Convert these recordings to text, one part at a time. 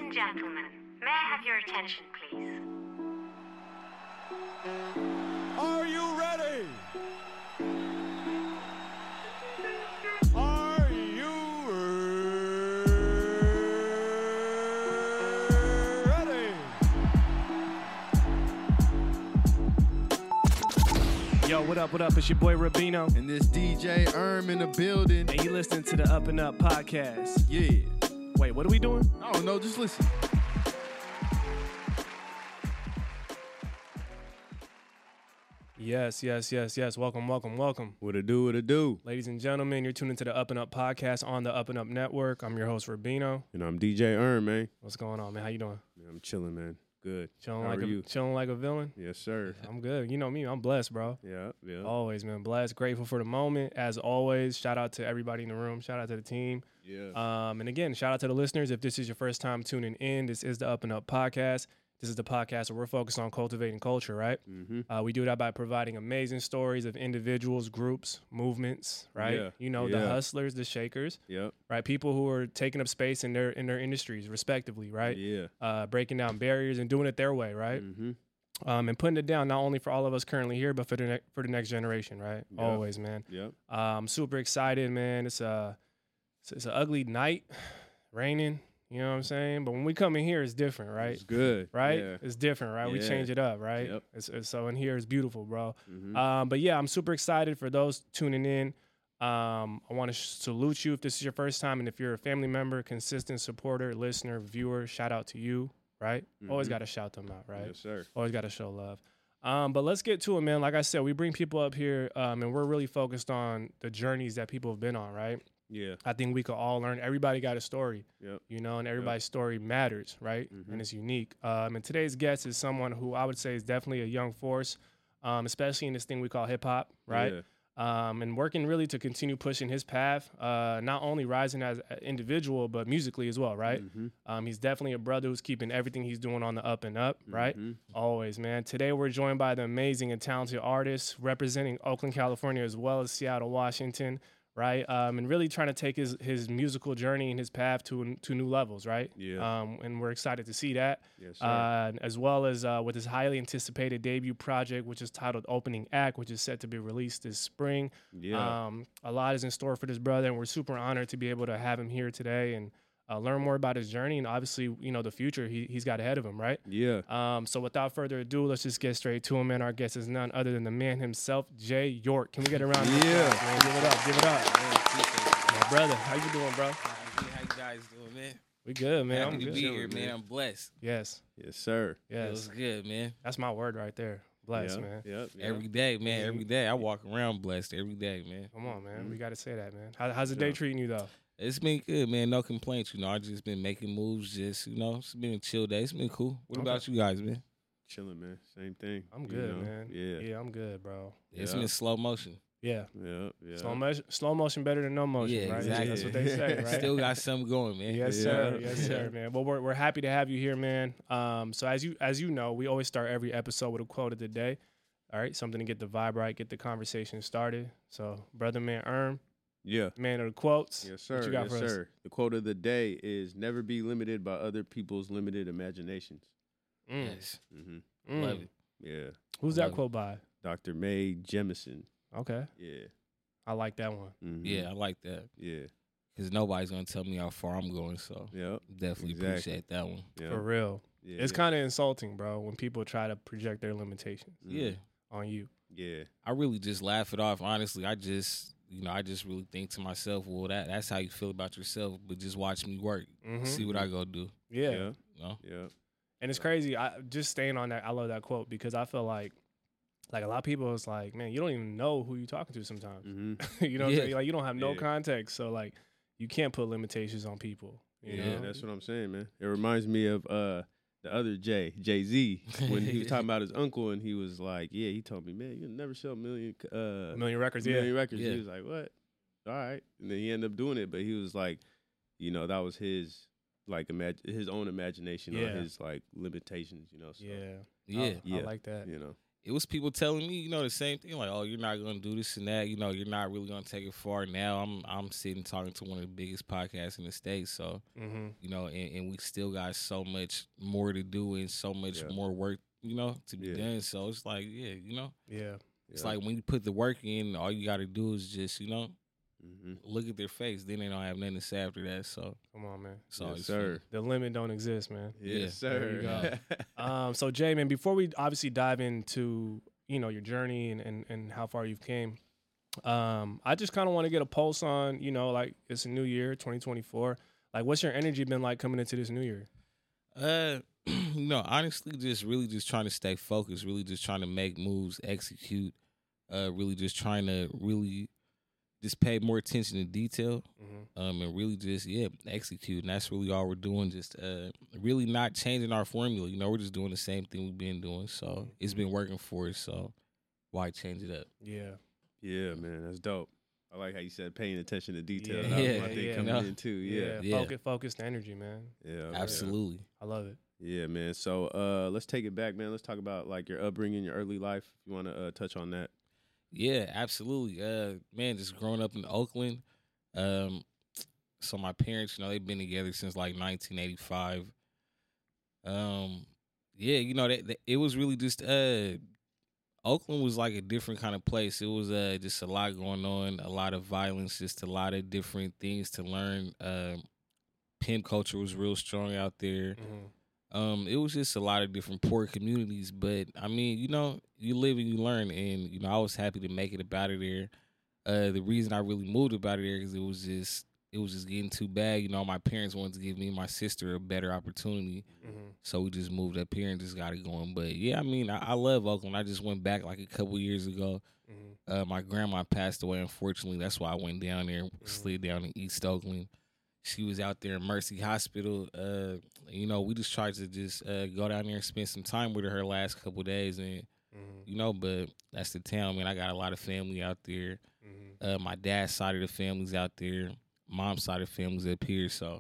and gentlemen, may I have your attention, please? Are you ready? Are you ready? Yo, what up, what up? It's your boy Rubino, And this DJ in the building. and you listening to the Up and Up podcast. Yeah. Wait, what are we doing? I don't know, just listen. Yes. Welcome. What it do? Ladies and gentlemen, you're tuning to the Up and Up podcast on the Up and Up network. I'm your host, Rubino. And I'm DJ man. What's going on, man? How you doing? Man, I'm chilling, man. Good. Chilling How like are you? chilling like a villain? Yes, sir. I'm good. You know me, I'm blessed, bro. Yeah. Always, man. Blessed, grateful for the moment. As always, shout out to everybody in the room. Shout out to the team. Yeah. And again, shout out to the listeners. If this is your first time tuning in, this is the Up and Up podcast. This is the podcast where we're focused on cultivating culture, right? Mm-hmm. We do that by providing amazing stories of individuals, groups, movements, right? Yeah, You know, the hustlers, the shakers, Yep. right? People who are taking up space in their industries, respectively, right? Yeah. Breaking down barriers and doing it their way, right? Mm-hmm. And putting it down not only for all of us currently here, but for the next generation, right? Yeah. Always, man. Yep. I'm super excited, man. It's an ugly night, raining. You know what I'm saying? But when we come in here, it's different, right? It's good. Right? Yeah. It's different, right? We Yeah. change it up, right? Yep. So in here, it's beautiful, bro. Mm-hmm. But yeah, I'm super excited for those tuning in. I want to salute you if this is your first time, and if you're a family member, consistent supporter, listener, viewer, shout out to you, right? Always Mhm. got to shout them out, right? Yes, sir. Always got to show love. But let's get to it, man. Like I said, we bring people up here, and we're really focused on the journeys that people have been on, right? Yeah. I think we could all learn. Everybody got a story, Yep. you know, and everybody's story matters, right? Mhm. And it's unique. And today's guest is someone who I would say is definitely a young force, especially in this thing we call hip hop, right? Yeah. And working really to continue pushing his path, not only rising as an individual, but musically as well, right? Mm-hmm. He's definitely a brother who's keeping everything he's doing on the up and up, right? Mhm. Always, man. Today we're joined by the amazing and talented artist representing Oakland, California, as well as Seattle, Washington, right? And really trying to take his musical journey and his path to new levels, right? Yeah. And we're excited to see that, Yes, sir. as well as with his highly anticipated debut project, which is titled Opening Act, which is set to be released this spring. Yeah. A lot is in store for this brother, and we're super honored to be able to have him here today and learn more about his journey and obviously, you know, the future he's got ahead of him, right? Yeah. So without further ado, let's just get straight to him, man. Our guest is none other than the man himself, Jay York. Can we get around? Yeah. Man, give it up, give it up. Man, appreciate it. My brother, how you doing, bro? How you guys doing, man? We good, man. Happy I'm to good. be Chilling, here, man. man. I'm blessed. Yes, Yes, sir. Feels yes. good, man. That's my word right there. Bless, Yep. man. Yep. Every day, man. Every day. I walk around blessed every day, man. Come on, man. Mm-hmm. We got to say that, man. How's the day Yeah. treating you, though? It's been good, man. No complaints. You know, I just been making moves. Just, you know, it's been a chill day. It's been cool. What Okay. about you guys, man? Chilling, man. Same thing. I'm you good, know? man. Yeah. Yeah, I'm good, bro. It's Yeah. been slow motion. Yeah. Yeah. Yeah. Slow motion better than no motion, Yeah, right? exactly. That's what they say, right? Still got something going, man. Yes, Yeah. sir. Yes, sir, man. Well, we're happy to have you here, man. So as you know, we always start every episode with a quote of the day. All right, something to get the vibe right, get the conversation started. So, brother, man, Yeah. man of the quotes. Yes, sir. What you got Yes, for us? sir. The quote of the day is never be limited by other people's limited imaginations. Mm, Yes. Mm-hmm. mm. Love it. Yeah. Who's that Love it. quote by? Dr. Mae Jemison. Okay, Yeah. I like that one. Mhm. Yeah, I like that. Yeah. Because nobody's going to tell me how far I'm going, so Yep. definitely Exactly. appreciate that one. Yeah. For real, Yeah. it's kind of insulting, bro, when people try to project their limitations Mhm. Yeah. on you. Yeah. I really just laugh it off. Honestly, I just really think to myself, well, that's how you feel about yourself, but just watch me work. Mhm. See what I go do. Yeah. Yeah. You know? Yeah. And it's crazy. I just staying on that. I love that quote because I feel like a lot of people is like, man, you don't even know who you're talking to sometimes. Mm-hmm. You know what I'm Yeah. saying? Like you don't have no Yeah. context, so like you can't put limitations on people. You Yeah, know? that's what I'm saying, man. It reminds me of the other Jay-Z, when he was talking about his uncle and he was like, yeah, he told me, man, you'll never sell a million records. Yeah, million records. Yeah. He was like, what? All right. And then he ended up doing it, but he was like, you know, that was his like his own imagination Yeah. on his like limitations, you know. So, yeah, Yeah. Yeah. I like that. you know. it was people telling me, the same thing, like, oh, you're not gonna do this and that, you're not really gonna take it far. Now I'm sitting talking to one of the biggest podcasts in the States, so and we still got so much more to do and so much more work, to be done. So it's like, it's like when you put the work in, all you gotta do is just, look at their face. Then they don't have nothing to say after that. So come on, man. So Yes, sir. The limit don't exist, man. Yes, There you sir. go. So Jay, man, before we obviously dive into your journey and how far you've came, I just kind of want to get a pulse on like it's a new year, 2024. Like, what's your energy been like coming into this new year? Honestly, just trying to stay focused. Really, just trying to make moves, execute. Really, just trying to just pay more attention to detail, and really just execute. And that's really all we're doing. Just really not changing our formula. We're just doing the same thing we've been doing. So it's been working for us. So why change it up? Yeah, man, that's dope. I like how you said paying attention to detail. Yeah, That was yeah, my thing yeah. coming in too. Yeah, Focused energy, man. yeah, Absolutely. I love it. Yeah, man. So let's take it back, man. Let's talk about like your upbringing, your early life. If you want to touch on that. Yeah, absolutely. Man, just growing up in Oakland. So my parents, they've been together since like 1985. It was really just Oakland was like a different kind of place. It was just a lot going on, a lot of violence, just a lot of different things to learn. Pimp culture was real strong out there. It was just a lot of different poor communities, but I mean, you live and you learn, and I was happy to make it about it there. The reason I really moved about it there is it was just getting too bad. My parents wanted to give me and my sister a better opportunity, so we just moved up here and just got it going. But yeah, I mean, I love Oakland. I just went back like a couple years ago. My grandma passed away, unfortunately. That's why I went down there, slid down in East Oakland. She was out there in Mercy Hospital. We just tried to just go down there and spend some time with her last couple of days. And, but that's the town, man. I got a lot of family out there. My dad's side of the family's out there. Mom's side of the family's up here. So,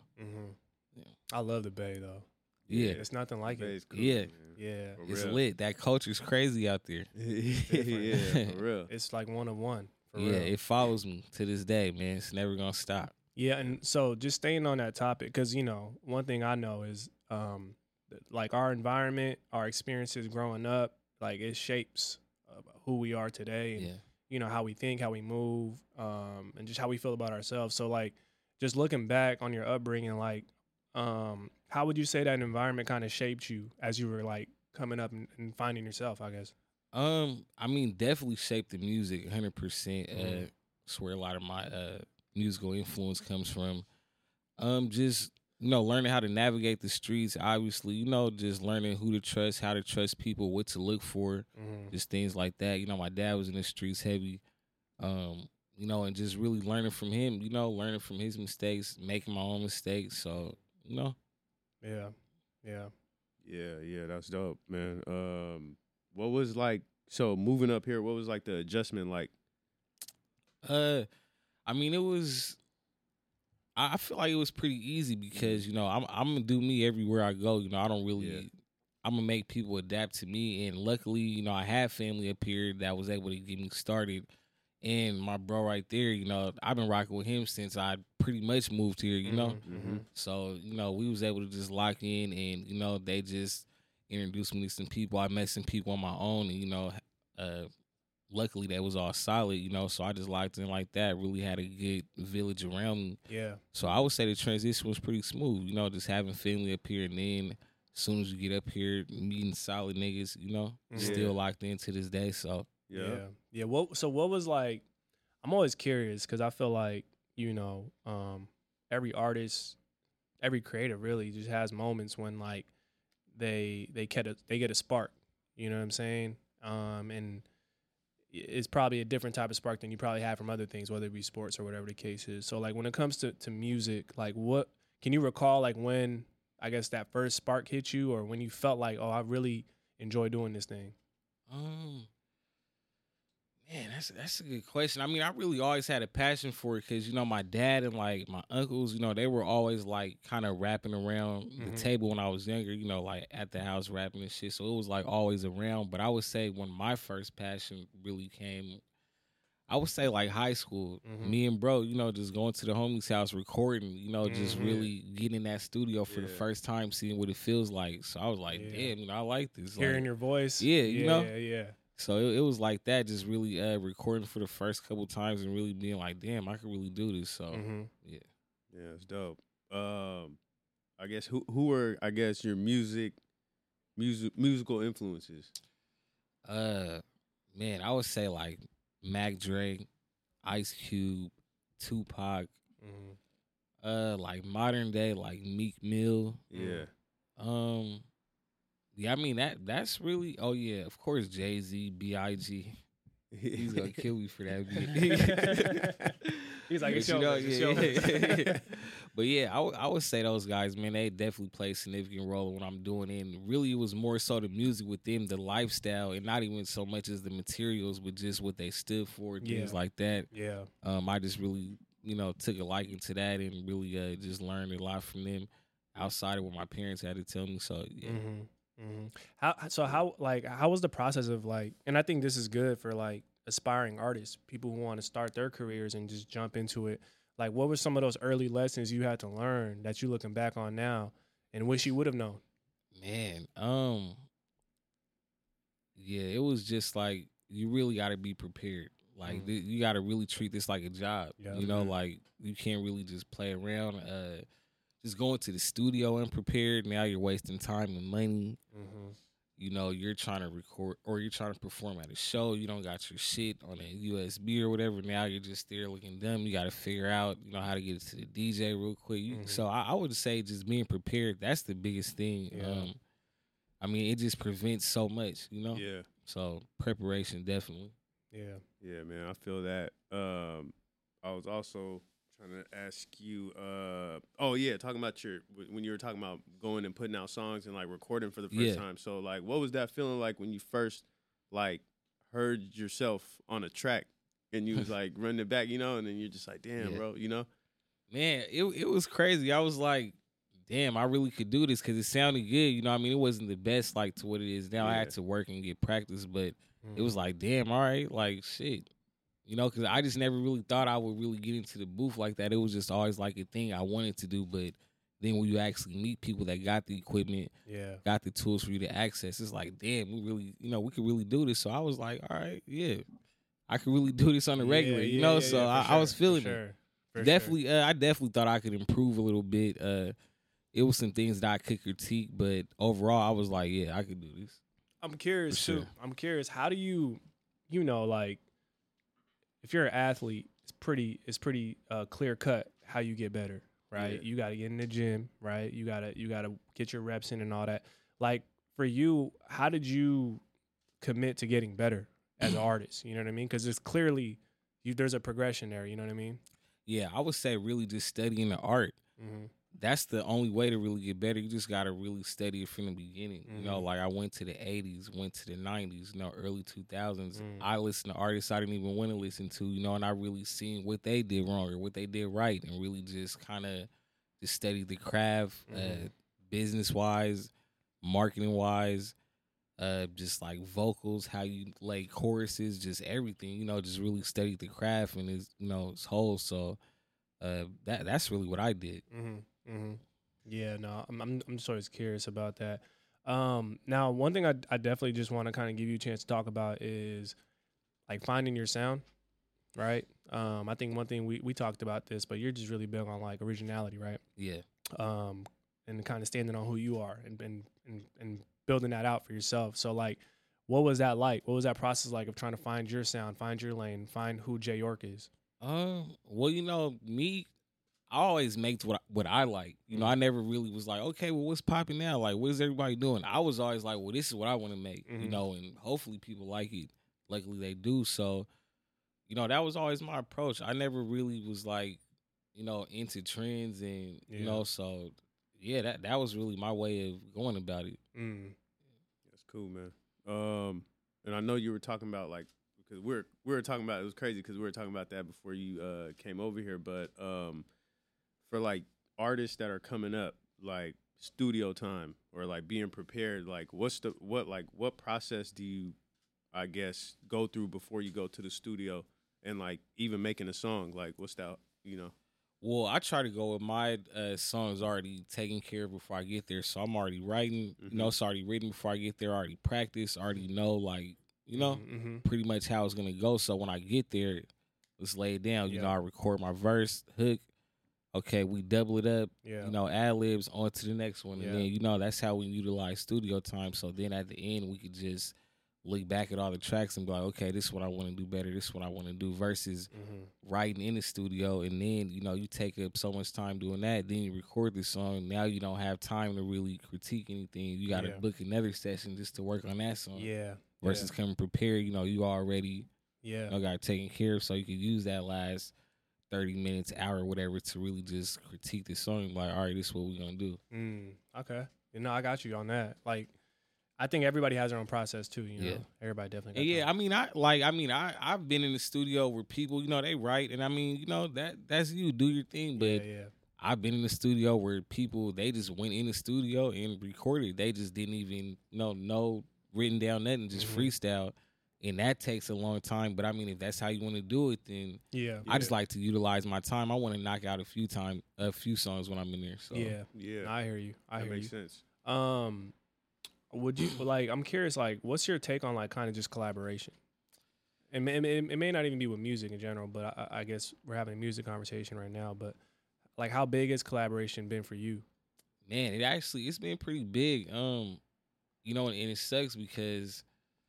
I love the Bay, though. Yeah. It's nothing like Bay's it. cool, Yeah. man. Yeah. For it's real. lit. That culture's crazy out there. Yeah, for real. It's like one of one. For Yeah, real. it follows me to this day, man. It's never going to stop. Yeah, and so just staying on that topic, because one thing I know is like our environment, our experiences growing up, like it shapes who we are today, and how we think, how we move, and just how we feel about ourselves. So like, just looking back on your upbringing, like, how would you say that environment kind of shaped you as you were like coming up and finding yourself? I guess. I mean, definitely shaped the music 100%. That's where a lot of my musical influence comes from. Just learning how to navigate the streets, obviously, just learning who to trust, how to trust people, what to look for, just things like that. My dad was in the streets heavy, and just really learning from him, learning from his mistakes, making my own mistakes. So, Yeah. Yeah, that's dope, man. What was like, so moving up here, what was like the adjustment like? I mean, I feel like it was pretty easy because, I'm going to do me everywhere I go. I don't really, I'm going to make people adapt to me. And luckily, I have family up here that was able to get me started. And my bro right there, I've been rocking with him since I pretty much moved here, So, we was able to just lock in and, they just introduced me to some people. I met some people on my own and, luckily that was all solid, so I just locked in like that, really had a good village around me. Yeah. So I would say the transition was pretty smooth, just having family up here, and then as soon as you get up here, meeting solid niggas, still locked in to this day. So Yeah. What was like, I'm always curious because I feel like, every artist, every creator really just has moments when like they get a spark, you know what I'm saying? And it's probably a different type of spark than you probably have from other things, whether it be sports or whatever the case is. So like when it comes to music, like what can you recall like when I guess that first spark hit you, or when you felt like, oh, I really enjoy doing this thing? Man, that's a good question. I mean, I really always had a passion for it because, you know, my dad and like my uncles, you know, they were always like kind of rapping around the table when I was younger, you know, like at the house rapping and shit. So it was like always around. But I would say when my first passion really came, I would say like high school. Me and bro, you know, just going to the homie's house recording, you know, just really getting in that studio for the first time, seeing what it feels like. So I was like, damn, you know, I like this. Hearing like, your voice. Yeah, you know? Yeah. So it was like that, just really recording for the first couple times and really being like, damn, I could really do this. So, yeah. Yeah, it's dope. I guess who are your musical influences? Man, I would say like Mac Dre, Ice Cube, Tupac, like modern day like Meek Mill. Yeah. Yeah, I mean that's really. Oh yeah, of course Jay-Z, B.I.G. He's gonna kill me for that beat. He's like, it's You know, yeah. But yeah, I would say those guys, man, they definitely play a significant role in what I'm doing. And really, it was more so the music with them, the lifestyle, and not even so much as the materials, but just what they stood for, things like that. Yeah. I just really, you know, took a liking to that and really just learned a lot from them outside of what my parents had to tell me. So yeah. How was the process of like, and I think this is good for like aspiring artists, people who want to start their careers and just jump into it. Like, what were some of those early lessons you had to learn that you're looking back on now and wish you would have known? Man, yeah, it was just like you really got to be prepared. Like you got to really treat this like a job. Yeah. You know, like you can't really just play around. Just going to the studio unprepared, now you're wasting time and money. You know, you're trying to record or you're trying to perform at a show. You don't got your shit on a USB or whatever. Now you're just there looking dumb. You got to figure out, you know, how to get it to the DJ real quick. So I would say just being prepared, that's the biggest thing. Yeah. I mean, it just prevents so much, you know? Yeah. So preparation, definitely. Yeah. Yeah, man, I feel that. I was also trying to ask you, talking about when you were talking about going and putting out songs and like recording for the first time. So like, what was that feeling like when you first like heard yourself on a track and you was like running it back, you know, and then you're just like, damn, bro, you know? Man, it was crazy. I was like, damn, I really could do this because it sounded good. You know what I mean? It wasn't the best like to what it is now. I had to work and get practice, but it was like, damn, all right, like shit. You know, because I just never really thought I would really get into the booth like that. It was just always like a thing I wanted to do. But then when you actually meet people that got the equipment, got the tools for you to access, it's like, damn, we really, you know, we could really do this. So I was like, all right, yeah, I could really do this on the regular, you know? So I was feeling it. Definitely, I definitely thought I could improve a little bit. It was some things that I could critique, but overall, I was like, yeah, I could do this. I'm curious, For too. sure. I'm curious, how do you know, like, if you're an athlete, it's pretty clear cut how you get better, right? Yeah. You got to get in the gym, right? You got to get your reps in and all that. Like for you, how did you commit to getting better as an artist? You know what I mean? Because it's clearly there's a progression there. You know what I mean? Yeah, I would say really just studying the art. That's the only way to really get better. You just got to really study it from the beginning. You know, like I went to the 80s, went to the 90s, you know, early 2000s. I listened to artists I didn't even want to listen to, you know, and I really seen what they did wrong or what they did right and really just kind of just studied the craft, business-wise, marketing-wise, just like vocals, how you lay choruses, just everything, you know, just really studied the craft and its, you know, its whole. So that's really what I did. Yeah, no, I'm just always curious about that. Now, one thing I definitely just want to kind of give you a chance to talk about is like finding your sound, right? I think one thing we talked about this, but you're just really big on like originality, right? Yeah. And kind of standing on who you are and building that out for yourself. So like, what was that like? What was that process like of trying to find your sound, find your lane, find who Jay York is? Well, you know, I always make what I like. You know, I never really was like, okay, well, what's popping now? Like, what is everybody doing? I was always like, well, this is what I want to make, you know, and hopefully people like it. Luckily they do. So, you know, that was always my approach. I never really was like, you know, into trends and, you know, so yeah, that was really my way of going about it. That's cool, man. And I know you were talking about like because we were talking about, it was crazy because we were talking about that before you came over here. But for like artists that are coming up, like studio time or like being prepared, like what process do you, I guess, go through before you go to the studio and like even making a song? Like what's that, you know? Well, I try to go with my songs already taken care of before I get there. So I'm already writing, you know, it's already written before I get there, already practiced, already know, like, you know, pretty much how it's going to go. So when I get there, let's lay it down. You know, I record my verse, hook. Okay, we double it up, you know, ad-libs on to the next one. And then, you know, that's how we utilize studio time. So then at the end, we could just look back at all the tracks and be like, okay, this is what I want to do better. This is what I want to do versus writing in the studio. And then, you know, you take up so much time doing that. Then you record the song. Now you don't have time to really critique anything. You got to book another session just to work on that song. Versus coming prepared, you know, you already you know, got it taken care of. So you can use that last 30 minutes, hour, whatever, to really just critique the song. Like, all right, this is what we're going to do. Okay. You know, I got you on that. Like, I think everybody has their own process too, you know. Everybody definitely got that. I've been in the studio where people, you know, they write, and I mean, you know, that's you, do your thing. But I've been in the studio where people, they just went in the studio and recorded. They just didn't even know written down nothing, just freestyle. And that takes a long time. But I mean, if that's how you want to do it, then I just like to utilize my time. I want to knock out a few songs when I'm in there. So I hear you. That makes sense. Would you like? I'm curious. Like, what's your take on like kind of just collaboration? It may not even be with music in general, but I guess we're having a music conversation right now. But like, how big has collaboration been for you? Man, it's been pretty big. You know, and it sucks because,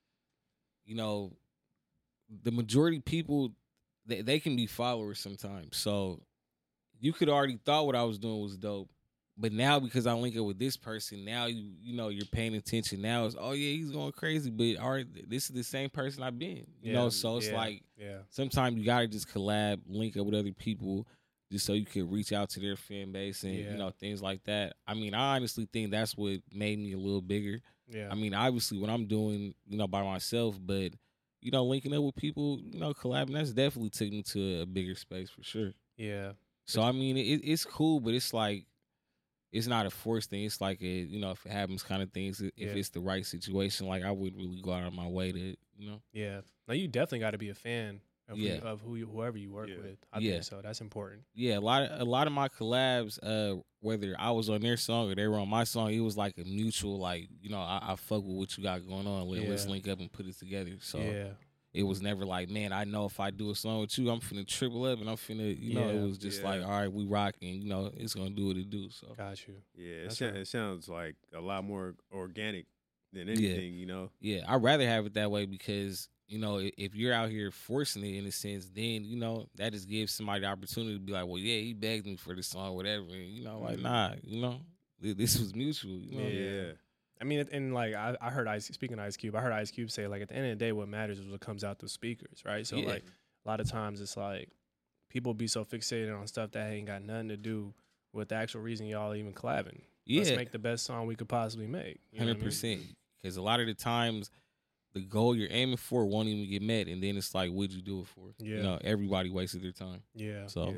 you know, the majority of people they can be followers sometimes. So you could already thought what I was doing was dope. But now because I link up with this person, now you know you're paying attention. Now it's, oh yeah, he's going crazy, but all right, this is the same person I've been. You know, so it's like sometimes you gotta just collab, link up with other people, just so you can reach out to their fan base and you know, things like that. I mean, I honestly think that's what made me a little bigger. I mean, obviously what I'm doing, you know, by myself, but you know, linking up with people, you know, collabing, that's definitely took me to a bigger space for sure. So I mean, it's cool, but it's like, it's not a forced thing. It's like a, you know, if it happens kind of things, if it's the right situation, like I wouldn't really go out of my way to, you know. Now you definitely got to be a fan of whoever you work with. I think so. That's important. A lot of my collabs, whether I was on their song or they were on my song, it was like a mutual, like, you know, I fuck with what you got going on. Let's link up and put it together. So it was never like, man, I know if I do a song with you, I'm finna triple up and I'm finna, you know, it was just like, all right, we rocking, you know, it's gonna do what it do. So got you. It sounds like a lot more organic than anything, you know. I'd rather have it that way because, you know, if you're out here forcing it in a sense, then, you know, that just gives somebody the opportunity to be like, well, yeah, he begged me for this song, whatever. And, you know, like, nah, you know, this was mutual, you know. I mean, and like I heard speaking of Ice Cube, I heard Ice Cube say like at the end of the day, what matters is what comes out the speakers, right? So like a lot of times it's like people be so fixated on stuff that ain't got nothing to do with the actual reason y'all even collabing. Let's make the best song we could possibly make. 100%. Because a lot of the times the goal you're aiming for won't even get met, and then it's like, what'd you do it for? You know, everybody wasted their time. So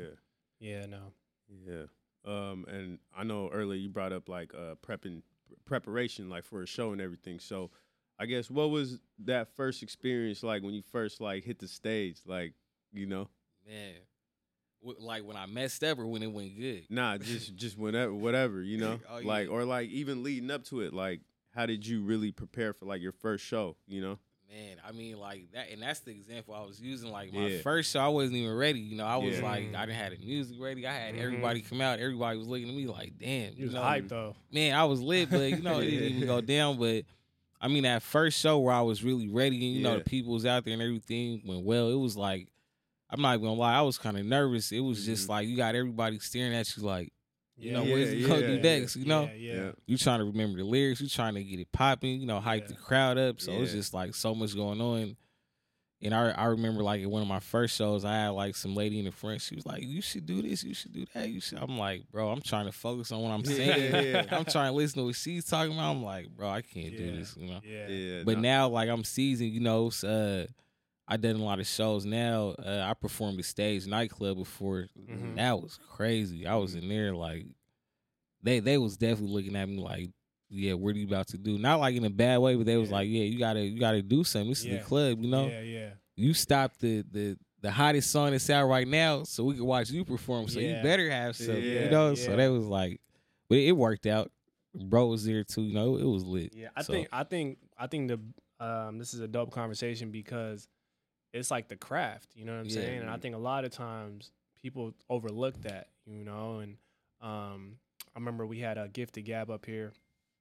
and I know earlier you brought up like preparation like for a show and everything. So I guess what was that first experience like when you first like hit the stage, like, you know? Man, like when I messed up or when it went good? Nah, just whatever, you know? Like, or like even leading up to it, like how did you really prepare for like your first show, you know? Man, I mean, like that, and that's the example I was using. Like my first show, I wasn't even ready. You know, I was like, I didn't have the music ready. I had everybody come out. Everybody was looking at me like, damn. You was hyped though. Man, I was lit, but you know, it didn't even go down. But I mean, that first show where I was really ready, and you know, the people was out there and everything went well. It was like, I'm not even gonna lie, I was kind of nervous. It was just like you got everybody staring at you like, you know, what's you gonna do next? You know, you trying to remember the lyrics, you trying to get it popping, you know, hype the crowd up. So it's just like so much going on. And I remember like at one of my first shows, I had like some lady in the front. She was like, "You should do this, you should do that." I'm like, bro, I'm trying to focus on what I'm saying. I'm trying to listen to what she's talking about. I'm like, bro, I can't do this, you know. But now like I'm seasoned, you know. I done a lot of shows now. I performed at Stage Nightclub before. Mhm. That was crazy. I was in there like they was definitely looking at me like, yeah, what are you about to do? Not like in a bad way, but they was Yeah. like, yeah, you gotta do something. This is Yeah. the club, you know. Yeah. You stopped the hottest song that's out right now, so we can watch you perform. So you Yeah. better have something, Yeah. you know. Yeah. So they was like, but it worked out. Bro was there too, you know. It was lit. Yeah, So, I think the this is a dope conversation because it's like the craft, you know what I'm Yeah. saying? And I think a lot of times people overlook that, you know. And I remember we had a Gifted Gab up here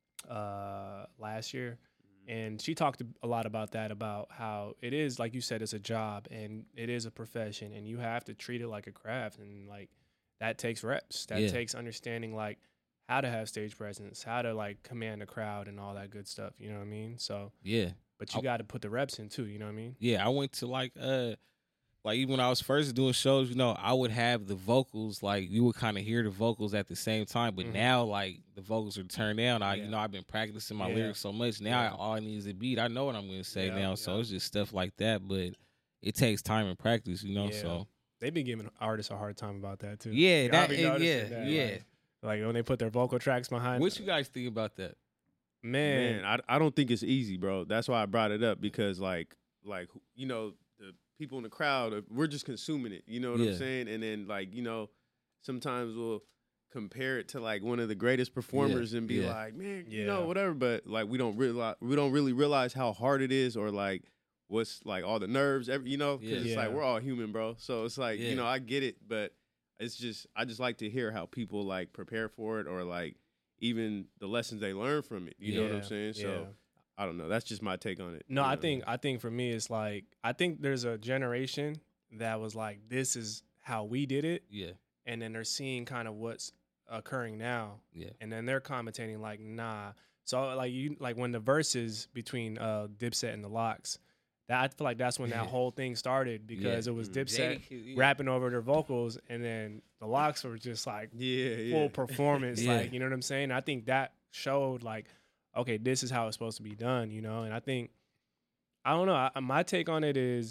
last year, and she talked a lot about that, about how it is, like you said, it's a job and it is a profession, and you have to treat it like a craft, and like that takes reps, that Yeah. takes understanding like how to have stage presence, how to like command a crowd and all that good stuff, you know what I mean? So, yeah. but you got to put the reps in too, you know what I mean? Yeah, I went to like even when I was first doing shows, you know, I would have the vocals, like you would kind of hear the vocals at the same time, but Mhm. now like the vocals are turned down. Yeah. You know, I've been practicing my Yeah. lyrics so much. Now Yeah. all I need is a beat. I know what I'm going to say Yeah, now, so yeah. it's just stuff like that, but it takes time and practice, you know. Yeah. So They've been giving artists a hard time about that too. yeah, Y'all that be is, noticing yeah, that, yeah. Like when they put their vocal tracks behind. What you guys think about that? Man, Man, I don't think it's easy, bro. That's why I brought it up, because like you know, the people in the crowd, we're just consuming it. You know what Yeah. I'm saying? And then like, you know, sometimes we'll compare it to like one of the greatest performers and be yeah. like, man, you Yeah. know, whatever. But like we don't really realize how hard it is, or like what's like all the nerves, you know, because Yeah. it's like Yeah. we're all human, bro. So it's like, Yeah. you know, I get it, but it's just I just like to hear how people like prepare for it, or like even the lessons they learn from it. You know what I'm Yeah, saying? So yeah. I don't know. That's just my take on it. No, you I know? think for me it's like I think there's a generation that was like, this is how we did it, Yeah, and then they're seeing kind of what's occurring now, yeah, and then they're commentating like, nah. So like when the verses between Dipset and the Locks, that I feel like that's when that whole thing started, because it was Dipset rapping over their vocals, and then the Locks were just like Yeah. full performance, Yeah. like, you know what I'm saying? I think that showed like, okay, this is how it's supposed to be done, you know. And I think, I don't know, my take on it is,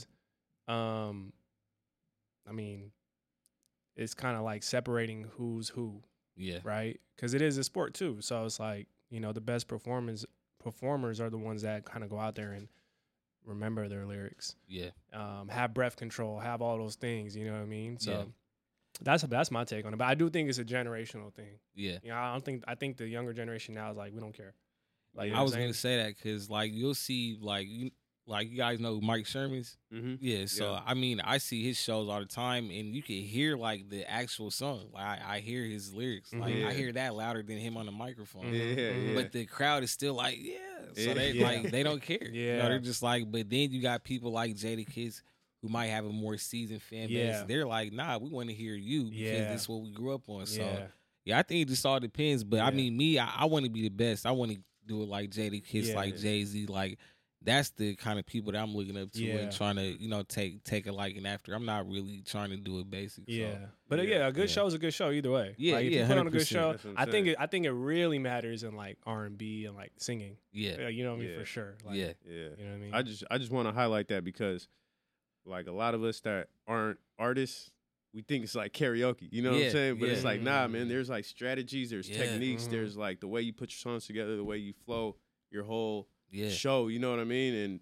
I mean, it's kind of like separating who's who, yeah, right? Because it is a sport too. So it's like, you know, the best performers are the ones that kind of go out there and remember their lyrics, yeah. have breath control, have all those things. You know what I mean? So Yeah. that's my take on it. But I do think it's a generational thing. Yeah. You know, I think the younger generation now is like, we don't care. Like, you know I what was I'm gonna saying? say that because like you'll see like you guys know who Mike Sherman's. Mm-hmm. Yeah, so Yeah. I mean, I see his shows all the time, and you can hear like the actual song. Like I hear his lyrics. Like Yeah. I hear that louder than him on the microphone. Mhm. Yeah. But the crowd is still like, yeah. So Yeah. they Yeah. like they don't care. You Yeah. know, they're just like. But then you got people like Jadakiss who might have a more seasoned fan base. Yeah. They're like, nah, we want to hear you because Yeah. this is what we grew up on. So Yeah. yeah, I think it just all depends. But I Yeah. mean, me, I want to be the best. I want to do it like Jadakiss, Yeah. like Jay-Z, like. That's the kind of people that I'm looking up to Yeah. and trying to, you know, take a liking after. I'm not really trying to do it basic. Yeah, So. but yeah, a good Yeah. show is a good show either way. Yeah, like, if yeah, you put on a good 100%. show, That's what I'm I think saying. I think it really matters in like R&B and like singing. Yeah, You know what I mean? Yeah. For sure. Like, yeah, Yeah. You know what I mean? I just want to highlight that because, like, a lot of us that aren't artists, we think it's like karaoke. You know what Yeah, I'm saying? But it's yeah. like, nah, man. There's like strategies. There's Yeah. techniques. Mhm. There's like the way you put your songs together, the way you flow your whole yeah. show. You know what I mean? And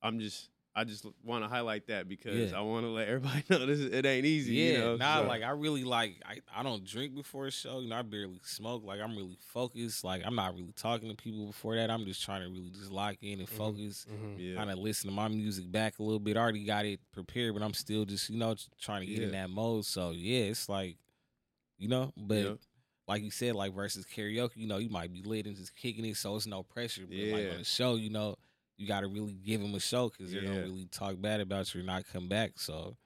I just want to highlight that because Yeah. I want to let everybody know it ain't easy. Yeah, you know? nah, So, like I really like I don't drink before a show. You know, I barely smoke. Like I'm really focused. Like I'm not really talking to people before that. I'm just trying to really just lock in and focus. Mhm. yeah. Kind of listen to my music back a little bit. I already got it prepared, but I'm still just trying to get in Yeah. that mode. So yeah, it's like, but. Yeah. Like you said, like versus karaoke, you might be lit and just kicking it, so it's no pressure. But like Yeah. on the show, you got to really give them a show because they're gonna Yeah. really talk bad about you or not come back. So,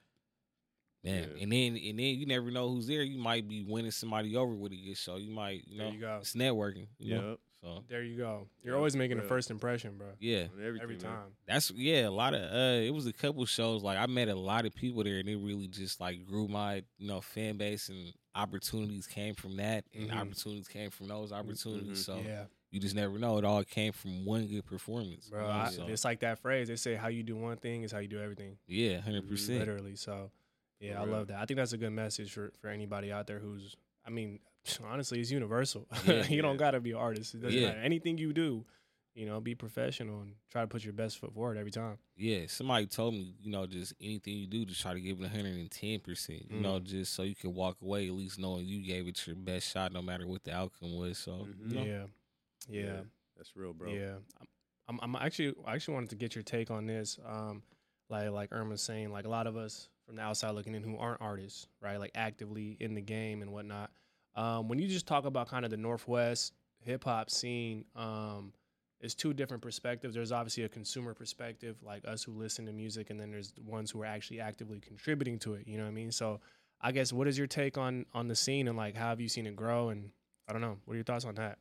man, Yeah. and then you never know who's there. You might be winning somebody over with a good show. You might, There you go. it's networking. You know? Yep. So There you go. You're Yeah, always making a real. first impression, bro. yeah, On everything, Every man. time. that's a lot of. It was a couple shows. Like I met a lot of people there, and it really just like grew my fan base, and opportunities came from that, and Mhm. opportunities came from those opportunities. Mhm. So. Yeah. you just never know. It all came from one good performance, Bro, you know, so, it's like that phrase. They say how you do one thing is how you do everything. yeah, 100%. Literally. So, yeah, For I real. love that. I think that's a good message for anybody out there who's, I mean, honestly, it's universal. Yeah, you don't yeah. got to be an artist. It doesn't Yeah. matter. Anything you do, you know, be professional and try to put your best foot forward every time. Yeah, somebody told me, you know, just anything you do, just try to give it 110%. You know, just so you can walk away at least knowing you gave it your best shot, no matter what the outcome was. So, Mhm. you know, Yeah. That's real, bro. Yeah, I actually wanted to get your take on this. Like Irma's saying, like a lot of us from the outside looking in who aren't artists, right? Like actively in the game and whatnot. When you just talk about kind of the Northwest hip hop scene, it's two different perspectives. There's obviously a consumer perspective, like us who listen to music, and then there's the ones who are actually actively contributing to it. You know what I mean? So, I guess what is your take on the scene and like how have you seen it grow? And I don't know, what are your thoughts on that?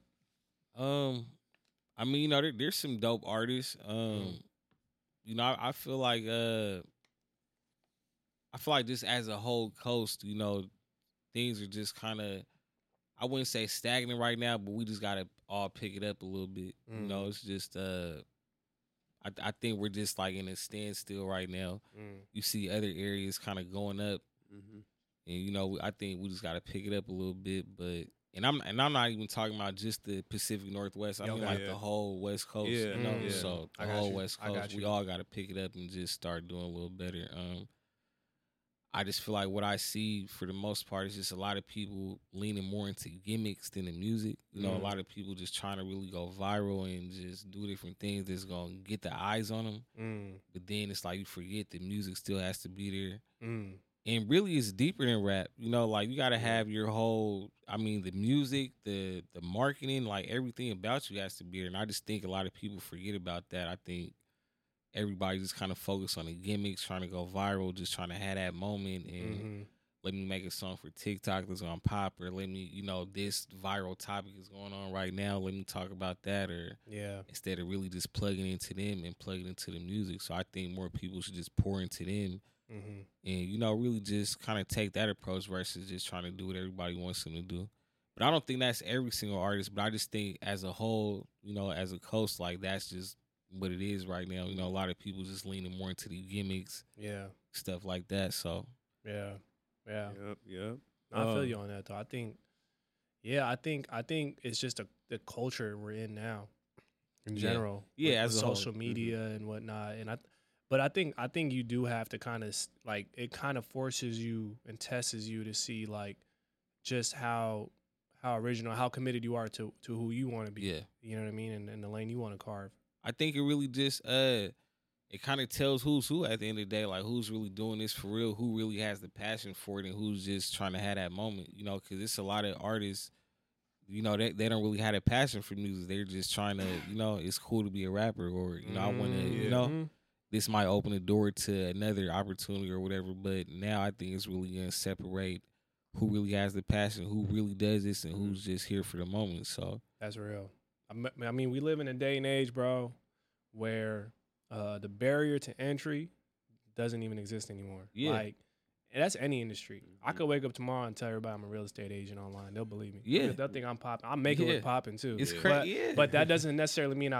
I mean, you know, there's some dope artists. You know, I feel like just as a whole coast, you know, things are just kind of, I wouldn't say stagnant right now, but we just gotta all pick it up a little bit. You know, it's just I think we're just like in a standstill right now. You see other areas kind of going up, Mhm. and you know, I think we just gotta pick it up a little bit. But and I'm not even talking about just the Pacific Northwest. I mean, like the whole West Coast. Yeah, You know, yeah. so the I got whole you. West I got Coast, we you. all gotta pick it up and just start doing a little better. I just feel like what I see for the most part is just a lot of people leaning more into gimmicks than the music. You know, a lot of people just trying to really go viral and just do different things that's gonna get the eyes on them. But then it's like you forget the music still has to be there. And really, it's deeper than rap. You know, like you gotta have your whole. I mean, the music, the marketing, like everything about you has to be there. And I just think a lot of people forget about that. I think everybody just kind of focus on the gimmicks, trying to go viral, just trying to have that moment and let me make a song for TikTok that's gonna pop, or let me, you know, this viral topic is going on right now. Let me talk about that, or instead of really just plugging into them and plugging into the music. So I think more people should just pour into them. And you know, really just kind of take that approach versus just trying to do what everybody wants them to do. But I don't think that's every single artist. But I just think as a whole, you know, as a coast, like that's just what it is right now. You know, a lot of people just leaning more into the gimmicks, stuff like that. So Yep. I feel you on that though. I think it's just the culture we're in now, in general. Yeah, with as a whole. social media and whatnot. And but I think you do have to kind of like, it kind of forces you and tests you to see like just how original, how committed you are to who you want to be. Yeah. You know what I mean? And the lane you want to carve. I think it really just it kind of tells who's who at the end of the day, like who's really doing this for real, who really has the passion for it, and who's just trying to have that moment, you know, because it's a lot of artists, you know, they don't really have a passion for music. They're just trying to, you know, it's cool to be a rapper, or, you know, I want to, you know, this might open the door to another opportunity or whatever. But now I think it's really going to separate who really has the passion, who really does this, and who's just here for the moment. So That's real. I mean, we live in a day and age, bro, where the barrier to entry doesn't even exist anymore. Yeah. Like, and that's any industry. I could wake up tomorrow and tell everybody I'm a real estate agent online. They'll believe me. Yeah. They'll think I'm popping. I'm making it look popping too. It's But- crazy. Yeah. But that doesn't necessarily mean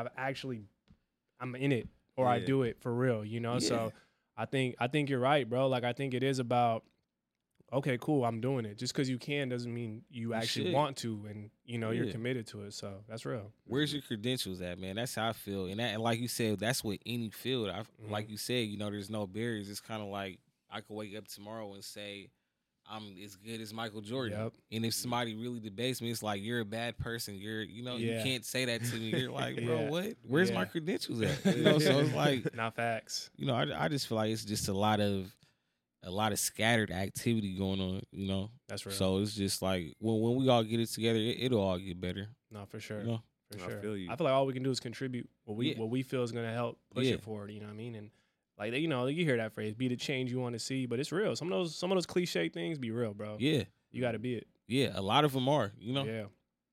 I'm in it or I Yeah. do it for real, you know? Yeah. So I think you're right, bro. Like, I think it is about, okay, cool, I'm doing it. Just because you can doesn't mean you actually should. want to, and you know you're Yeah. committed to it. So that's real. Where's your credentials at, man? That's how I feel. And like you said, that's with any field. Like you said, you know, there's no barriers. It's kind of like I could wake up tomorrow and say, I'm as good as Michael Jordan. Yep. And if somebody really debates me, it's like, you're a bad person. You Yeah. can't say that to me. You're like, bro, Yeah. what? Where's my Yeah. credentials at? You know, so it's like, Not facts. you know, I just feel like it's just a lot of scattered activity going on, you know. That's real. So it's just like when we all get it together, it'll all get better. No, for sure. You know? For I sure. feel you. I feel like all we can do is contribute what Yeah. we feel is gonna help push Yeah. it forward. You know what I mean? And like, you know, you hear that phrase, "Be the change you want to see," but it's real. Some of those cliche things be real, bro. Yeah. You got to be it. Yeah. A lot of them are, you know. Yeah.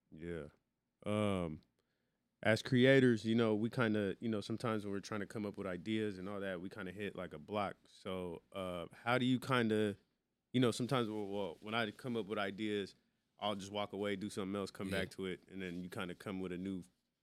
Yeah. As creators, you know, we kind of, you know, sometimes when we're trying to come up with ideas and all that, we kind of hit like a block. So, how do you kind of, you know, sometimes when I come up with ideas, I'll just walk away, do something else, come Yeah. back to it, and then you kind of come with a new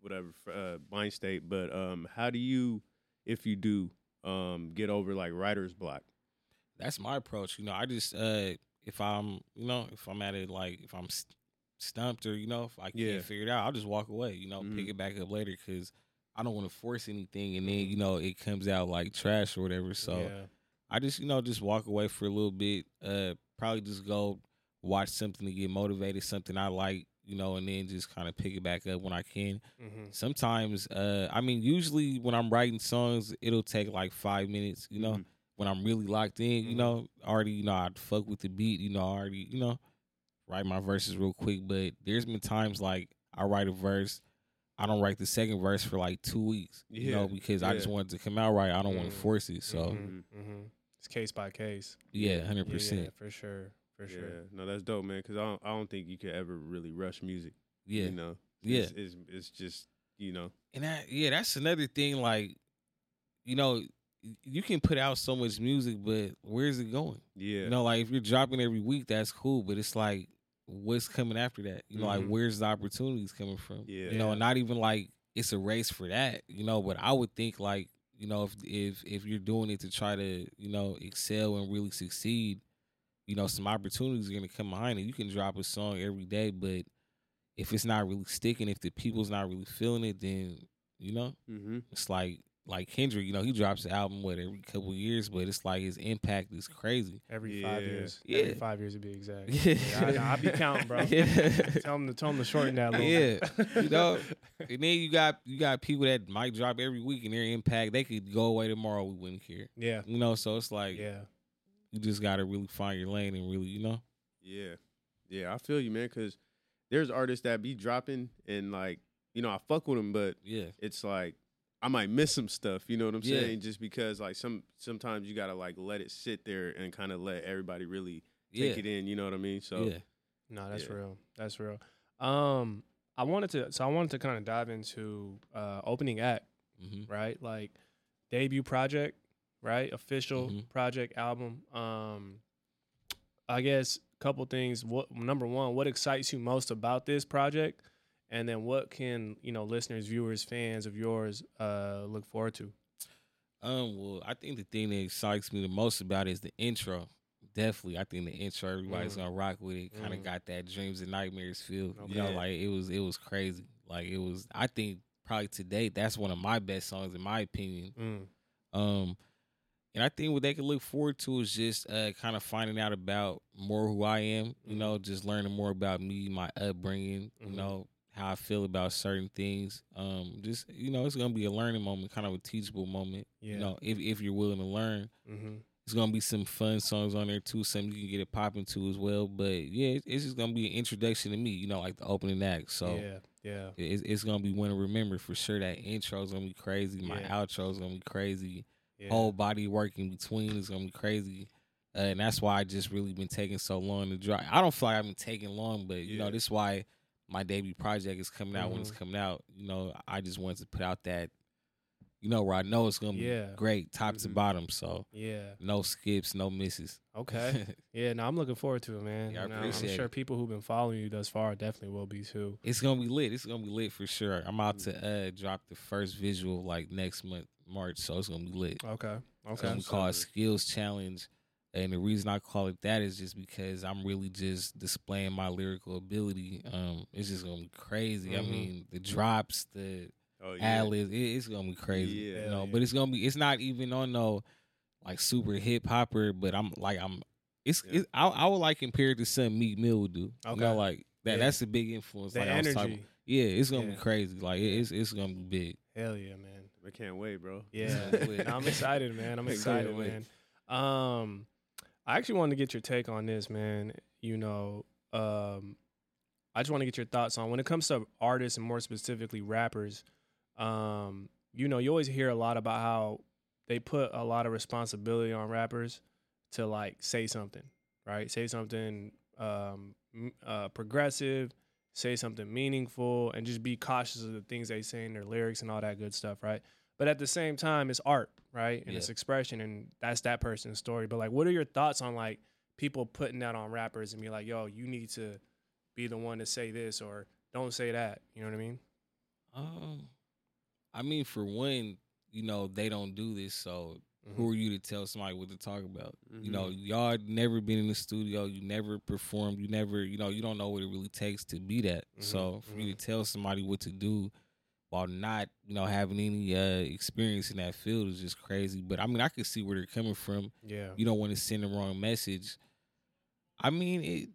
whatever mind state. But how do you, if you do, get over like writer's block? That's my approach. You know, I just if I'm at it, like if I'm stumped or if I can't figure it out, I'll just walk away. Pick it back up later because I don't want to force anything, and then it comes out like trash or whatever. So I just just walk away for a little bit. Probably just go watch something to get motivated, something I like, and then just kind of pick it back up when I can. Mm-hmm. Sometimes, usually when I'm writing songs, it'll take like 5 minutes, when I'm really locked in, already, I'd fuck with the beat, already, write my verses real quick. But there's been times like I write a verse, I don't write the second verse for like 2 weeks, because I just want it to come out right. I don't want to force it. So it's case by case. Yeah, 100%. Yeah, for sure. For sure. Yeah, no, that's dope, man. Because I don't think you could ever really rush music. Yeah, it's just And that's another thing. Like, you can put out so much music, but where's it going? Yeah, like if you're dropping every week, that's cool. But it's like, what's coming after that? Like where's the opportunities coming from? Yeah, and not even like it's a race for that. But I would think like if you're doing it to try to excel and really succeed. Some opportunities are going to come behind it. You can drop a song every day, but if it's not really sticking, if the people's not really feeling it, then, it's like Kendrick, he drops an album, every couple of years, but it's like his impact is crazy. Every 5 years. Yeah. Every 5 years to be exact. Yeah. I'll be counting, bro. Tell them to shorten that a little bit. And then you got people that might drop every week and their impact, they could go away tomorrow, we wouldn't care. Yeah. So it's like, you just got to really find your lane and really, Yeah, I feel you, man, because there's artists that be dropping and, like, I fuck with them, but it's like I might miss some stuff, you know what I'm saying? Just because, like, sometimes you got to, like, let it sit there and kind of let everybody really take it in, you know what I mean? So, No, that's real. That's real. I wanted to kind of dive into opening act, right? Like, debut project. Right, official project album. I guess a couple things. Number one, what excites you most about this project, and then what can listeners, viewers, fans of yours look forward to? Well, I think the thing that excites me the most about it is the intro. Definitely, I think the intro everybody's gonna rock with it. Kind of got that dreams and nightmares feel. Okay. Like it was crazy. Like it was. I think probably to date that's one of my best songs in my opinion. And I think what they can look forward to is just kind of finding out about more who I am, just learning more about me, my upbringing, how I feel about certain things. Just, it's going to be a learning moment, kind of a teachable moment, if you're willing to learn. It's going to be some fun songs on there, too, something you can get it popping to as well. But, yeah, it's just going to be an introduction to me, like the opening act. So, it's going to be one to remember for sure. That intro's going to be crazy. My outro's going to be crazy. Whole body work in between is gonna be crazy, and that's why I just really been taking so long to drop. I don't feel like I've been taking long, but this is why my debut project is coming out when it's coming out. I just wanted to put out that, where I know it's gonna be great, top to bottom. So no skips, no misses. Okay, no, I'm looking forward to it, man. Yeah, I appreciate I'm sure it. People who've been following you thus far definitely will be too. It's gonna be lit. It's gonna be lit for sure. I'm about to drop the first visual like next month. March, so it's gonna be lit. Okay. It's gonna be called Skills Challenge, and the reason I call it that is just because I'm really just displaying my lyrical ability. It's just gonna be crazy. I mean, the drops, the ad-libs, it's gonna be crazy. But it's gonna be. It's not even on no like super hip hopper, but I would like compare it to something Meek Mill would do. Okay. Like that. That's a big influence. The like energy. I was talking. Yeah, it's gonna be crazy. Like it's gonna be big. Hell yeah, man. I can't wait, bro. Yeah, no, I'm excited, man. I'm excited, man. I actually wanted to get your take on this, man. I just want to get your thoughts on when it comes to artists and more specifically rappers. You always hear a lot about how they put a lot of responsibility on rappers to like say something, right? Say something progressive, say something meaningful, and just be cautious of the things they say in their lyrics and all that good stuff, right? But at the same time, it's art, right? And it's expression, and that's that person's story. But like, what are your thoughts on like people putting that on rappers and be like, yo, you need to be the one to say this or don't say that? You know what I mean? I mean, for one, you know, they don't do this, so who are you to tell somebody what to talk about? You know, y'all never been in the studio, you never performed, you never, you know, you don't know what it really takes to be that. So for you to tell somebody what to do while not, you know, having any experience in that field is just crazy. But I mean, I can see where they're coming from. Yeah. You don't want to send the wrong message. I mean,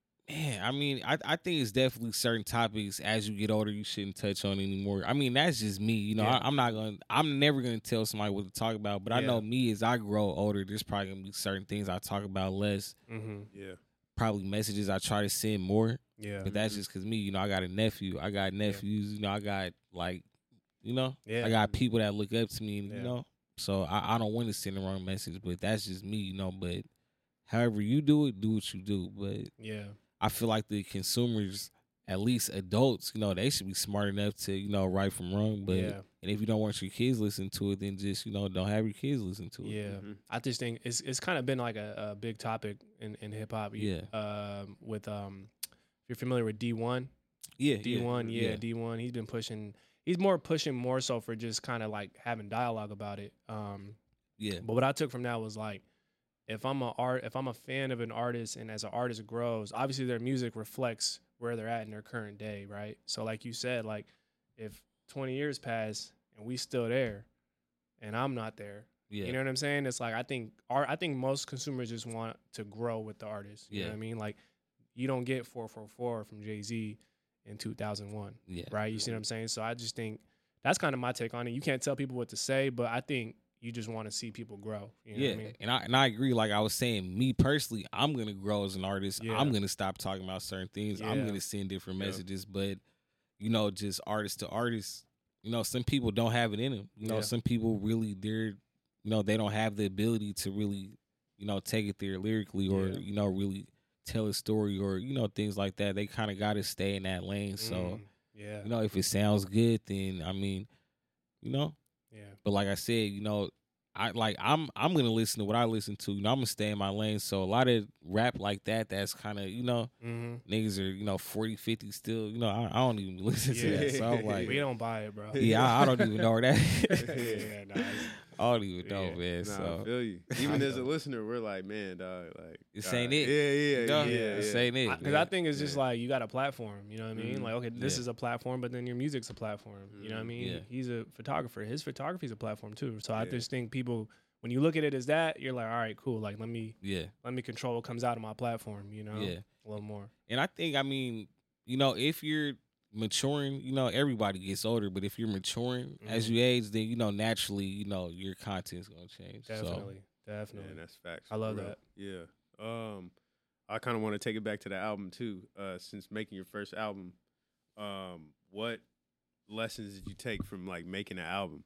I think it's definitely certain topics as you get older you shouldn't touch on anymore. I mean, that's just me. You know, Yeah. I'm never gonna tell somebody what to talk about. But I Yeah. know me as I grow older, there's probably gonna be certain things I talk about less. Yeah. Probably messages I try to send more. Yeah. But that's just because me. You know, I got a nephew. I got nephews. You know, I got like, you know, Yeah. I got people that look up to me. And, Yeah. you know, so I don't want to send the wrong message. But that's just me. You know, but however you do it, do what you do. But Yeah. I feel like the consumers, at least adults, you know, they should be smart enough to, you know, right from wrong. But Yeah. and if you don't want your kids listening to it, then just, you know, don't have your kids listen to it. Yeah, I just think it's kind of been like a big topic in hip hop. Yeah. With if you're familiar with D1, Yeah. D1, yeah, D1. He's been pushing. He's pushing more so for just kind of like having dialogue about it. Yeah. But what I took from that was like, if I'm a fan of an artist, and as an artist grows, obviously their music reflects where they're at in their current day, right? So like you said, like if 20 years pass and we still there, and I'm not there, Yeah. you know what I'm saying? It's like I think most consumers just want to grow with the artist. You know what I mean? Like you don't get 444 from Jay-Z in 2001, Yeah. right? You see what I'm saying? So I just think that's kind of my take on it. You can't tell people what to say, but I think you just want to see people grow. You know what I mean? and I agree. Like I was saying, me personally, I'm gonna grow as an artist. Yeah. I'm gonna stop talking about certain things. I'm Yeah. gonna send different messages. But you know, just artist to artist, you know, some people don't have it in them. You know, Yeah. some people really you know, they don't have the ability to really, you know, take it there lyrically or you know, really tell a story or you know things like that. They kind of got to stay in that lane. So yeah, you know, if it sounds good, then I mean, you know. yeah, But like I said, you know, I'm gonna listen to what I listen to. You know, I'm gonna stay in my lane. So a lot of rap like that's kind of, you know, niggas are, you know, 40, 50 still. You know, I don't even listen to that. So I'm like, we don't buy it, bro. yeah, I don't even know where that. yeah, nah, I don't even know, man. Nah, So I feel you. Even as a listener, we're like, man, dog, like this ain't it. Yeah, No, yeah. this ain't it. Because I think it's just like you got a platform, you know what I mean? Like, okay, this Yeah. is a platform, but then your music's a platform, you know what I mean? Yeah. He's a photographer. His photography's a platform too. So I just think people, when you look at it as that, you're like, all right, cool. Like, let me control what comes out of my platform, you know? Yeah. A little more. And I think, I mean, you know, if you're maturing, you know, everybody gets older, but if you're maturing as you age, then, you know, naturally, you know, your content's going to change. Definitely. Yeah, Definitely. that's facts. I love for real. that. Yeah. I kind of want to take it back to the album too. Since making your first album, what lessons did you take from like making an album?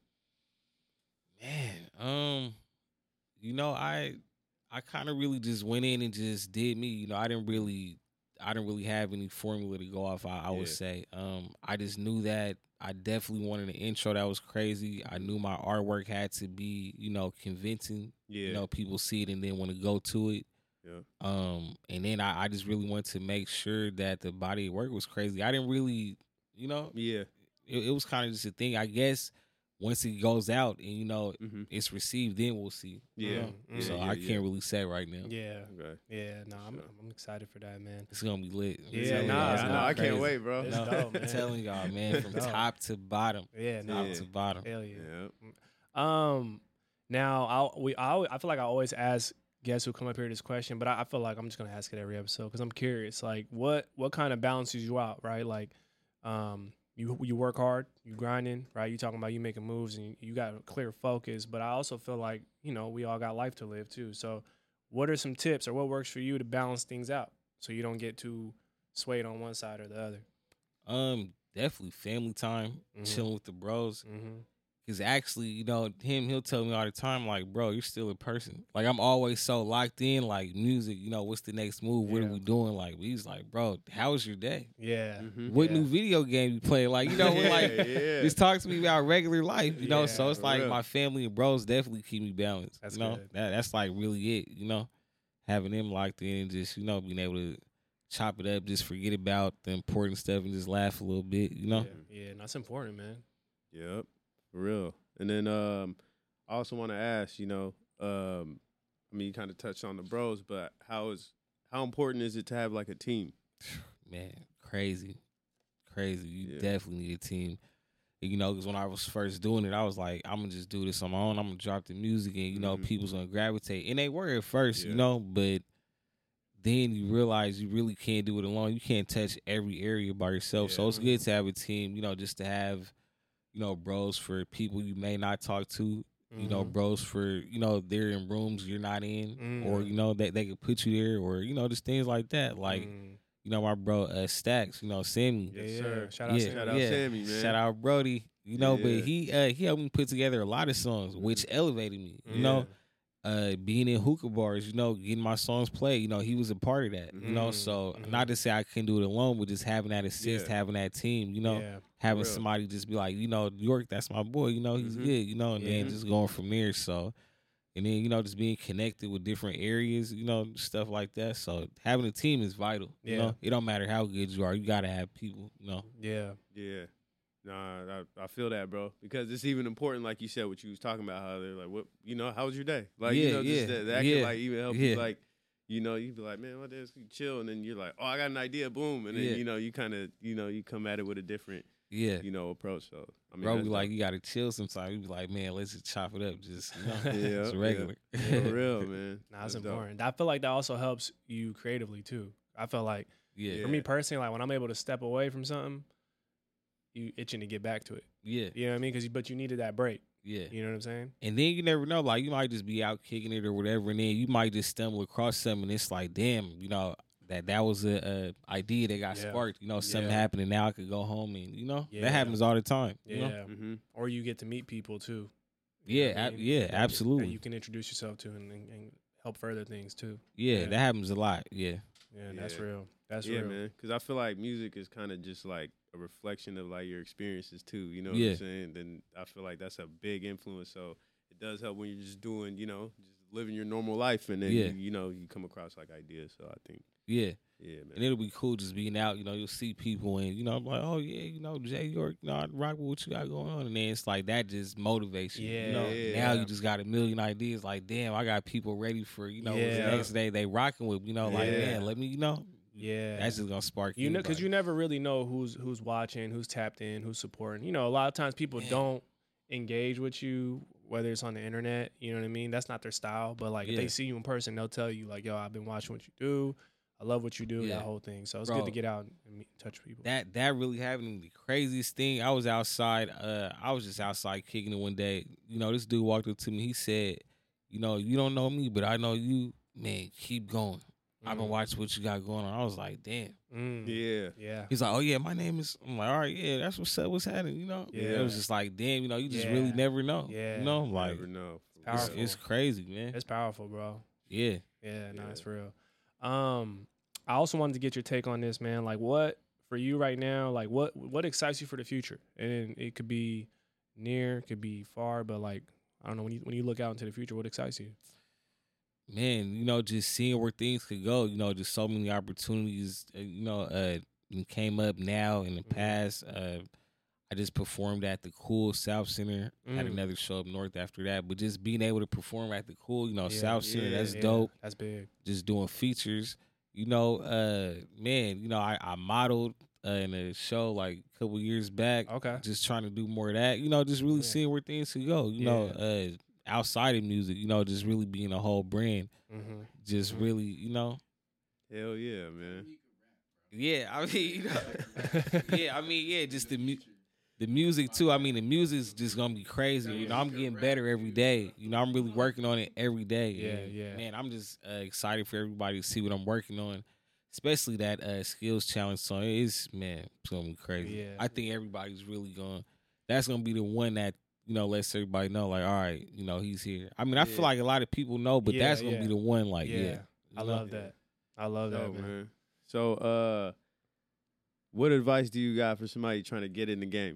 Man, you know, I kind of really just went in and just did me. You know, I didn't really have any formula to go off. I would say, I just knew that I definitely wanted an intro that was crazy. I knew my artwork had to be, you know, convincing. Yeah. You know, people see it and then want to go to it. Yeah. And then I just really wanted to make sure that the body of work was crazy. I didn't really, you know, Yeah. it was kind of just a thing. I guess once it goes out and, you know, it's received, then we'll see. Yeah. So Yeah, I yeah. can't really say right now. Yeah. Okay. Yeah. No, I'm excited for that, man. It's gonna be lit. I'm Yeah, telling nah, y'all, it's nah, gonna be I can't crazy. wait, bro. It's No, dope, man. I'm telling y'all, man, from It's dope. top to bottom. Yeah. No. Top to bottom. Hell yeah. Yeah. Now I feel like I always ask guests who come up here this question, but I feel like I'm just gonna ask it every episode because I'm curious. Like, what kind of balances you out, right? Like, you work hard, you grinding, right? You talking about you making moves and you got a clear focus, but I also feel like, you know, we all got life to live too. So, what are some tips or what works for you to balance things out so you don't get too swayed on one side or the other? Definitely family time, chilling with the bros. Mm-hmm. Cause actually, you know, he'll tell me all the time, like, bro, you're still a person. Like, I'm always so locked in, like, music, you know, what's the next move? What are we doing? Like, he's like, bro, how was your day? Yeah. What new video game you play? Like, you know, when, like, just talk to me about regular life, you know? Yeah, So it's for like real. my family and bros definitely keep me balanced. That's you know? good. That's like really it, you know? Having them locked in and just, you know, being able to chop it up, just forget about the important stuff and just laugh a little bit, you know? Yeah, and that's important, man. Yep. For real. And then I also want to ask, I mean, you kind of touched on the bros, but how important is it to have like a team? Man, crazy. You definitely need a team. Because when I was first doing it, I was like, I'm going to just do this on my own. I'm going to drop the music and, people's going to gravitate. And they were at first, but then you realize you really can't do it alone. You can't touch every area by yourself. So it's good to have a team, just to have, bros for people you may not talk to, bros for, they're in rooms you're not in, or, that they could put you there, or, just things like that. Like, my bro Stacks, Sammy. Yes, sir. Shout out Sammy, man. Shout out Brody. But he helped me put together a lot of songs, which elevated me. Being in hookah bars, getting my songs played, he was a part of that. So not to say I couldn't do it alone, but just having that assist, having that team, having somebody just be like, York, that's my boy, he's good, and then just going from there. So, and then, just being connected with different areas, stuff like that. So having a team is vital. It don't matter how good you are, you gotta have people, Yeah. Yeah. Nah, I feel that, bro. Because it's even important, like you said, what you was talking about, how they're like, what, how was your day? Like, just that can like even help you, like, you'd be like, man, what is chill, and then you're like, oh, I got an idea, boom, and then you kind of, you come at it with a different, approach. So I mean, bro, we like, you gotta chill sometimes. You be like, man, let's just chop it up, just it's regular. For real, man. That's important. I feel like that also helps you creatively too. I feel like for me personally, like when I'm able to step away from something, you itching to get back to it. Yeah. You know what I mean? But you needed that break. Yeah. You know what I'm saying? And then you never know. Like, you might just be out kicking it or whatever, and then you might just stumble across something, and it's like, damn, that was a idea that got sparked. Something happened, and now I could go home, and, that happens all the time. Yeah. Or you get to meet people, too. Absolutely. That you can introduce yourself to and help further things, too. Yeah, that happens a lot. Yeah, that's real. That's real. Man. Because I feel like music is kind of just like a reflection of like your experiences too, you know what I'm saying? Then I feel like that's a big influence. So it does help when you're just doing, just living your normal life, and then you come across like ideas. So I think man. And it'll be cool just being out. You'll see people, and I'm like, oh yeah, Jay York, I rock with what you got going on, and then it's like that just motivates you. Now you just got a million ideas. Like, damn, I got people ready for the next day they rocking with. Like, man, let me Yeah, that's just gonna spark you. Because you never really know who's watching, who's tapped in, who's supporting. A lot of times people don't engage with you, whether it's on the internet. You know what I mean? That's not their style. But like if they see you in person, they'll tell you like, "Yo, I've been watching what you do. I love what you do." That whole thing. So it's good to get out and touch people. That really happened. The craziest thing. I was outside. I was just outside kicking it one day. This dude walked up to me. He said, "You don't know me, but I know you. Man, keep going. I've been watching what you got going on." I was like, damn. Yeah. He's like, oh, yeah, my name is. I'm like, all right, yeah, that's what's up. What's happening, It was just like, damn, you just really never know. Yeah. Like, never know. It's crazy, man. It's powerful, bro. Yeah. Yeah, no, it's real. I also wanted to get your take on this, man. Like, what, for you right now, like, what excites you for the future? And it could be near, it could be far, but, like, I don't know, when you look out into the future, what excites you? Man, just seeing where things could go, just so many opportunities, came up now in the past. I just performed at the Cool South Center. Had another show up north after that. But just being able to perform at the Cool, South Center, that's dope. That's big. Just doing features. I modeled in a show like a couple years back. Okay. Just trying to do more of that. Just really seeing where things could go. Outside of music, just really being a whole brand. Just really, Hell yeah, man. Yeah, I mean, just the music too. I mean, the music's just gonna be crazy. I'm getting better every day. I'm really working on it every day. Yeah. Man, I'm just excited for everybody to see what I'm working on, especially that skills challenge song. It's gonna be crazy. Yeah. I think everybody's really that's gonna be the one that lets everybody know, like, all right, he's here. I mean, I feel like a lot of people know, but that's gonna be the one, like, I love that. I love that, man. So, what advice do you got for somebody trying to get in the game?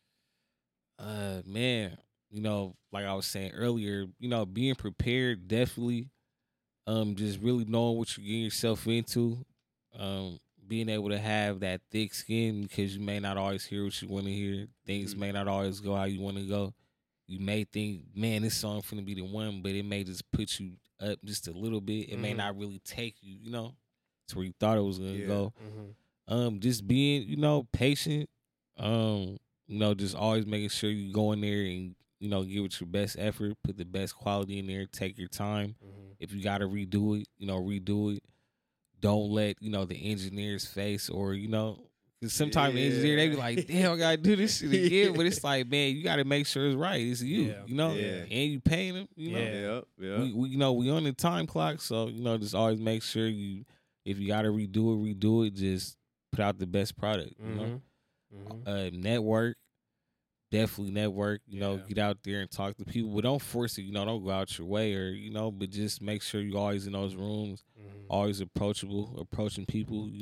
Man, like I was saying earlier, being prepared, definitely. Just really knowing what you're getting yourself into. being able to have that thick skin, because you may not always hear what you want to hear. Things may not always go how you want to go. You may think, man, this song finna be the one, but it may just put you up just a little bit. It may not really take you, to where you thought it was gonna go. Just being, patient. Just always making sure you go in there and give it your best effort, put the best quality in there, take your time. If you gotta redo it, redo it. Don't let the engineer's face or because sometimes the engineer, they be like, damn, I gotta do this shit again. But it's like, man, you gotta make sure it's right. It's you, and you paying them. We on the time clock, so just always make sure if you gotta redo it. Just put out the best product. Network. Definitely network, get out there and talk to people, but don't force it, don't go out your way or, but just make sure you're always in those rooms, always approaching people,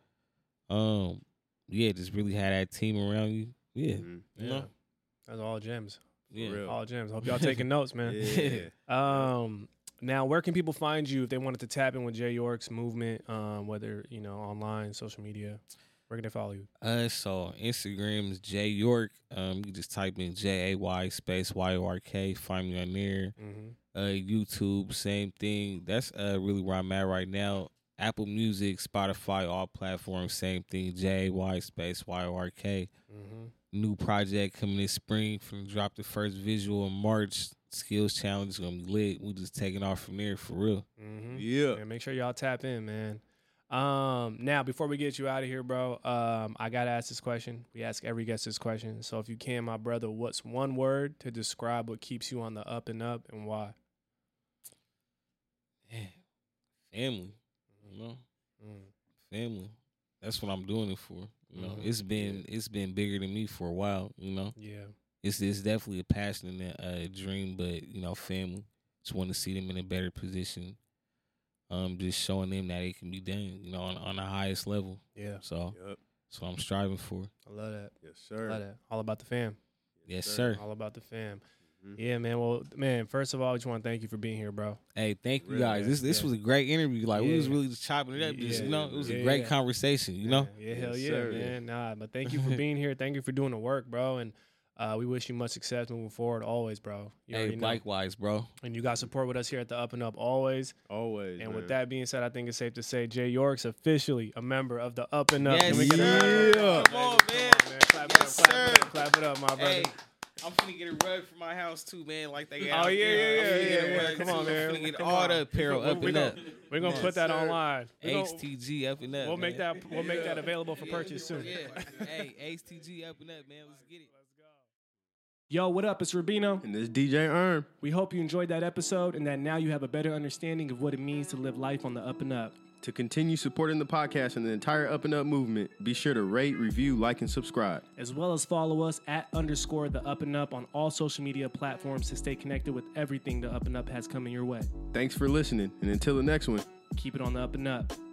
just really have that team around you. Yeah. That's all gems. Yeah. All gems. Hope y'all taking notes, man. Now, where can people find you if they wanted to tap in with Jay York's movement, whether, online, social media? Where can they follow you? So Instagram is Jay York. You can just type in JAY space YORK. Find me on there. YouTube, same thing. That's really where I'm at right now. Apple Music, Spotify, all platforms, same thing. JAY space YORK. New project coming this spring. From drop the first visual in March. Skills challenge is gonna be lit. We just taking off from there for real. Yeah. Make sure y'all tap in, man. Now, before we get you out of here, bro, I gotta ask this question. We ask every guest this question. So if you can, my brother, what's one word to describe what keeps you on the up and up and why? Family. Family. That's what I'm doing it for. It's been bigger than me for a while, Yeah. It's definitely a passion and a dream, but family. Just want to see them in a better position. Just showing them that it can be done, on the highest level. Yeah. So that's what I'm striving for. I love that. Yes, sir. Love that. All about the fam. Yes, sir. All about the fam. Yeah, man. Well, man, first of all, I just want to thank you for being here, bro. Hey, thank you guys. This was a great interview. Like, we was really just chopping it up. Just, it was a great conversation, Yeah, hell yeah, sir, man. Nah, but thank you for being here. Thank you for doing the work, bro. And we wish you much success moving forward always, bro. Hey, likewise, bro. And you got support with us here at the Up and Up always. Always. And with that being said, I think it's safe to say Jay York's officially a member of the Up and Up. Yes, Can we get a round of applause? Come on, man. Clap it up, my brother. Hey, I'm finna get a rug for my house too, man. Like they got. Oh yeah. Come on, man. I'm finna get all the apparel up and up. We're gonna put that online. HTG up and up. We'll make that available for purchase soon. Yeah. Hey, HTG up and up, man. Let's get it. Yo, what up? It's Rubino. And this DJ Erm. We hope you enjoyed that episode and that now you have a better understanding of what it means to live life on the up and up. To continue supporting the podcast and the entire Up and Up movement, be sure to rate, review, like, and subscribe. As well as follow us @_the Up and Up on all social media platforms to stay connected with everything the Up and Up has coming your way. Thanks for listening, and until the next one, Keep it on the up and up.